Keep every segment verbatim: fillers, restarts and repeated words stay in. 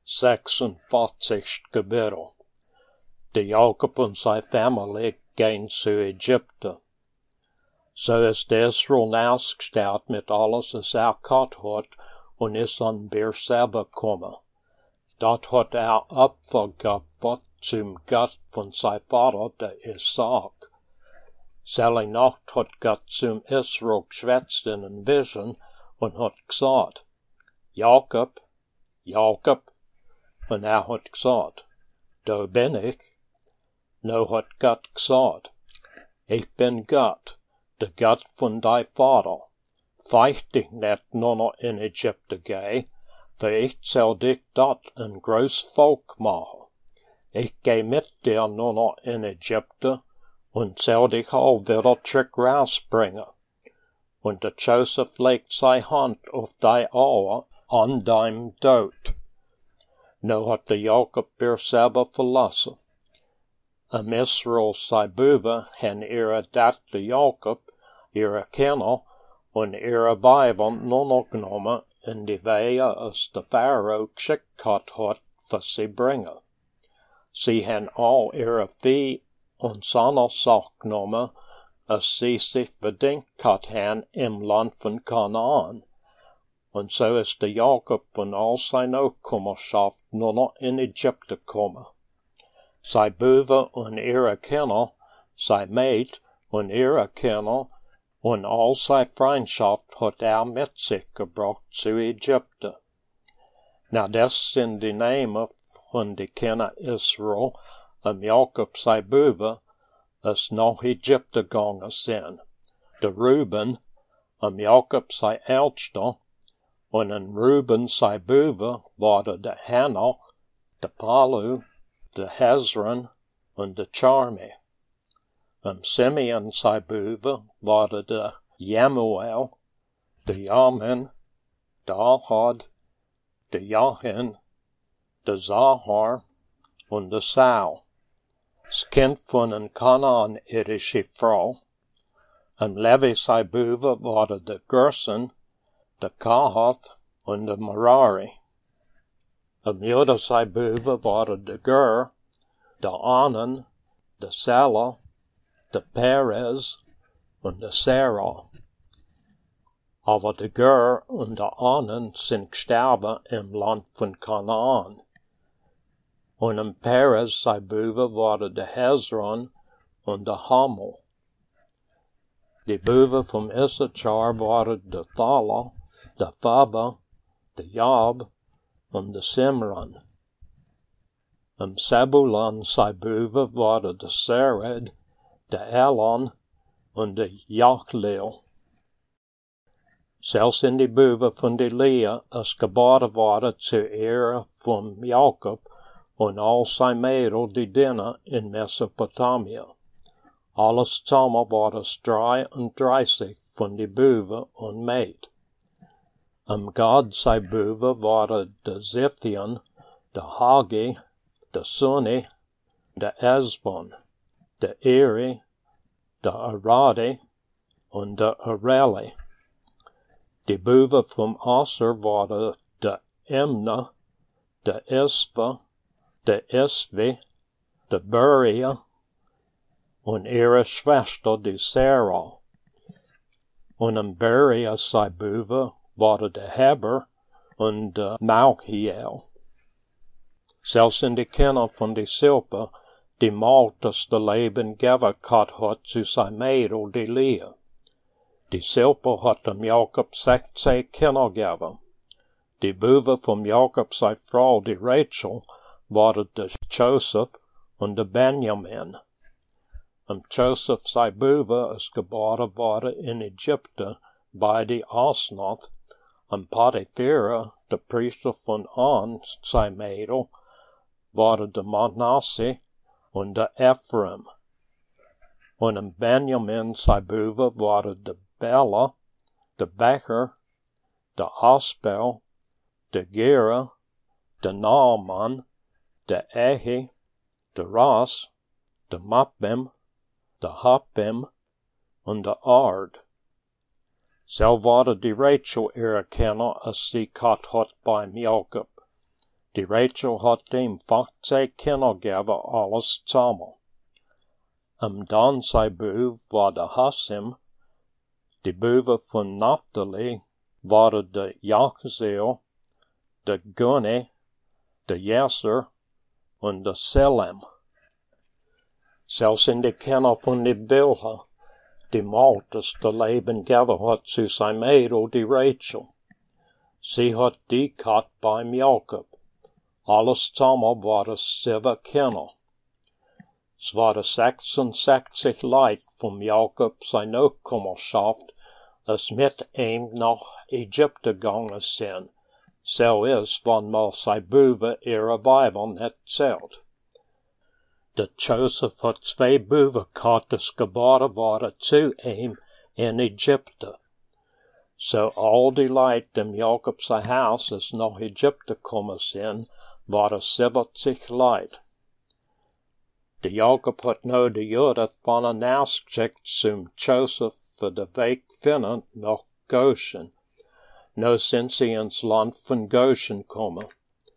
sechsundvierzig Kapitel. De Jakob und seine Familie gehen zu Ägypten. So ist Israel ausgestellt mit alles, was er gehabt hat, und ist an Beersheba gekommen. Dort hat er Opfer geopfert zum Gott von seinem Vater, der Isaak. Selle Nacht hat Gott zum Israel geschwätzt in ein Vision und hat gesagt, Jakob, Jakob, und er hat gesagt, da bin ich. Nu hat Gott gesagt, ich bin Gott, der Gott von dein Vater. Feicht dich nicht nur noch in Ägypten gehen, für ich soll dich dort ein groß Volk machen. Ich geh mit dir nur noch in Ägypten und soll dich auch wieder zurück rausbringen. Und der Joseph legt seine Hand auf dein Ohr an deinem Tod. Nu hat der Jakob Beersheba verlassen. Am Israel sei Buben haben ihre Dachter Jakob, ihre Kinder und ihre Weiber nur noch genommen in die Wege, als der Pharao geschickt hat, für sie bringen. Sie haben all ihre Vieh und seine Sachen genommen, als sie sich verdient hat haben im Land von Kanaan. Und so ist der Jakob und all seine Nachkommenschaft nur noch in Ägypten gekommen. Sei Buben und ihre Kinder, sei Mäd und ihre Kinder und all seine Freundschaft hat er mit sich gebracht zu Ägypten. Na, das sind die Namen von den Kindern Israel, und Jakob sei Buben, als nach Ägypten gegangen sind. Der Ruben, und Jakob sei Ältester, und in Ruben sei Buben war der Hanoch, der Palu, der Hezron und der Charmi. Am Simeon sei Buben war der Jemuel, der Jamin, der Ahad, der Jachin, der Zahar und der Saul. Das Kind von einer Kanaan-irische Frau. Am Levi sei Buben war der Gerson, der Kahath und der Merari. Am Juda sei Buben war der Ger, der Anan, der Sela, der Perez und der Sarah. Aber der Ger und der Anan sind gestorben im Land von Kanaan. Und am Perez sei Buben war der Hezron und der Hamel. Die Buben vom Issachar waren der Thala, der Faba, der Jab und der Simran. Am Sebulon sei Buben waren der Sered, der Elon und der Jachleel. Selbst in die Buben von der Lea, als geboren waren zu Ehre von Jakob und all sein Mädel, die dienen in Mesopotamia. Alles zusammen war es dreiunddreißig von die Buben und Mäd. Am Gad sei Buben waren der Ziphion, der Hagi, der Suni, der Esbon, der Eri, der Aradi und der Areli. Die Buben vom Aser waren der Imna, der Isva, der Isvi, der Beria und ihre Schwester, die Sarah. Und am Beria sei Buben waren der Heber und der Malchiel. Selbst in die Kinder von die Silpe, die Maltes der Leben gegeben hat zu sein Mädel, die Lea. Die Silpe hat dem Jakob sechzehn Kinder gegeben. Die Buben vom Jakob sei Frau, die Rachel, waren der Joseph und der Benjamin. Und Joseph sei Buben, als geboren waren in Ägypten, bei die Asnath, und Potiphera, der Priester von On, sei Mädel, waren der Manasse und der Ephraim. Und im Benjamin sei Buben waren der Bela, der Becher, der Aspel, der Gera, der Naaman, der Ehi, der Ras, der Mappim, der Happim und der Ard. So waren die Rachel ihre Kinder, als sie gehabt hat beim Jakob. Die Rachel hat dem vacht zij kindergeven alles samen. Am dan zij boev var de Hassim, de boeven van Naphtali waren de Jachzeel, de Guni, de Jesser en de Selem. Zelfs in de kinder van de Bilha, die Maltes de leven geven had zu zijn mädel die Rachel. Sie had die kat beim Jakob. Alles samen waren zeven kinder. Es waren sechsundsechzig Leid vom Jakob zijn Nachkommenschaft, das mit ihm nach Egypte gegangen sind. So is, wanneer zij boven ihre Weiber net zählt. De Joseph had twee boevenkattes geboren worden zu ihm in Egypte. So al die Leid dem Jakob zijn huis is nach Egypte komen zijn, waren zeventig Leid. De Jakob had nou de Joden van een huis geschikt zum Joseph voor de weg vinden nach Goshen. Nou zijn ze ins land van Goshen komen.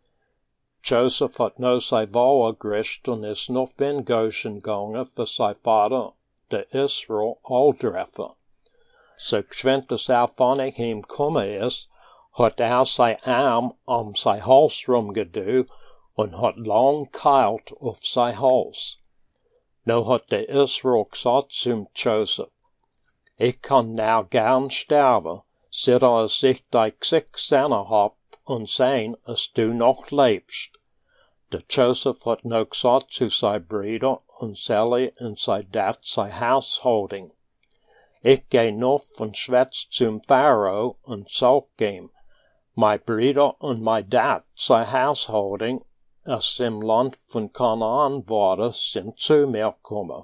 Joseph had nou zijn vrouw gericht en is nog in Goshen gegangen voor zijn vader, de Israël, aldreffen. So geschwind als er van hem komen is, had er zijn arm om zijn hals rumgedoe en had lang keilt op zijn hals. Nou had de Israël gezegd zum Joseph, ik kan nou gern sterven, zodat als ik die ziek zijn heb en zijn als du nog lebst. De Joseph had nou gezegd zu zijn broeder en Sally en zijn dat zijn huishouding. Ik gehe nog van schwätz zum Pharao en zal hem, mijn broeder en mijn dat zijn huishouding, als im land van Kanaan waren, zijn zu mir komen.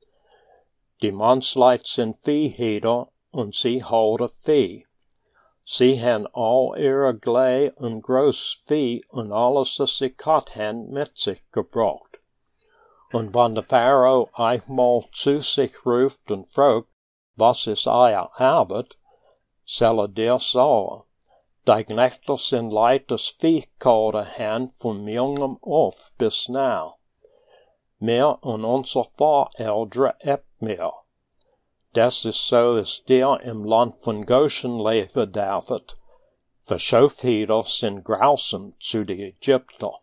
Die mansleid zijn vieheder en sie houden vee. Sie han al ihre glei en groß vee en alles dat sie kat han met zich gebracht. En wann de Pharao einmal zu sich ruft en fragt, was is euer Arbeit, zal er dir sagen, die Knechter sind leid das Viehkade han von jungem auf bis now. Mehr en onze Voreldre hebt meer. Das is so is der im land van Goshen leven David, verschoofheder sind grausam zu de Egypter.